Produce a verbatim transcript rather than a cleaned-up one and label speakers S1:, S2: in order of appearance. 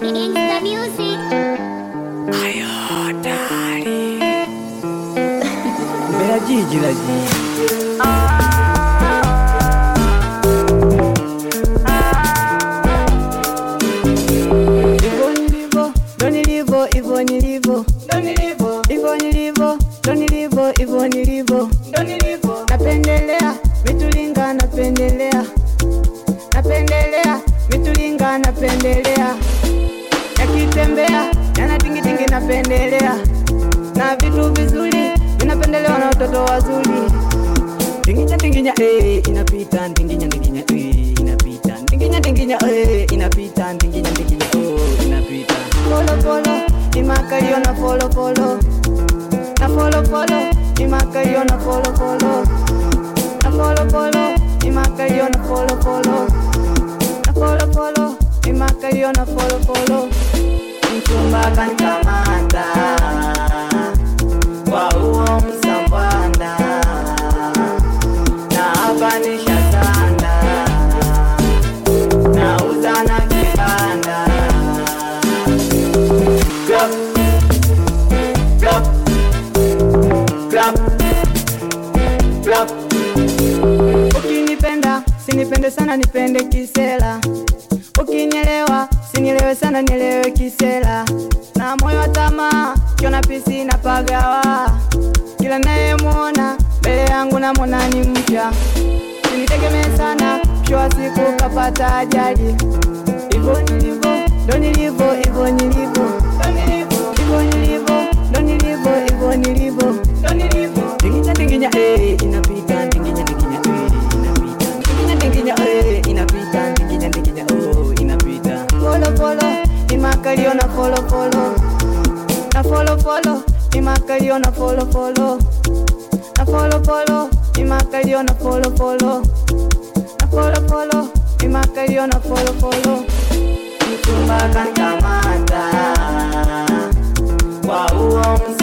S1: Gangsta music.
S2: Ayo dari
S3: Bela jiji lagi. Ivo nilivo, ndo nilivo, ivo nilivo, ndo nilivo, ivo nilivo, ndo nilivo, ivo nilivo, ndo nilivo. Napendelea mitulinga, napendelea, napendelea mitulinga, napendelea. Yakitembea yana tingi tingi, napendelea. Na vitu vizuri vinapendelewa na watoto wazuri. Tinginya tinginya eh inapita, tinginya tinginya eh inapita, tinginya tinginya eh inapita, tinginya tinginya oh inapita. Follow follow ni makalio na follow follow, na follow follow ni makalio na follow follow, na follow follow ni makalio na follow follow, na follow follow ni makalio na follow follow. Mchumba kanikamata kwa uo msambanda, na hapa nishatanda, na uzana kibanda. Clap, clap, clap, clap. Ukinipenda sinipende sana, nipende kisela. Ukinielewa sinielewe sana, nielewe kisela. Na moyo wa tamaa kiona pisi na pagawa, kila naye muona mbele yangu na mwana ni mpya. Sinitegemee sana, mshwa siku kapata ajali. Ivo nilivo, ndo nilivo, ivo nilivo, ivo nilivo, ndo nilivo, ivo nilivo, ndo nilivo. Tinginya tinginya eh inapita, tinginya tinginya eh inapita, tinginya tinginya eh inapita, tinginya tinginya oh inapita. Follow follow ni makalio na follow follow, na follow follow ni makalio na follow follow, na follow follow ni makalio na follow follow, na follow follow ni makalio na follow follow. Mchumba kanikamata kwa uo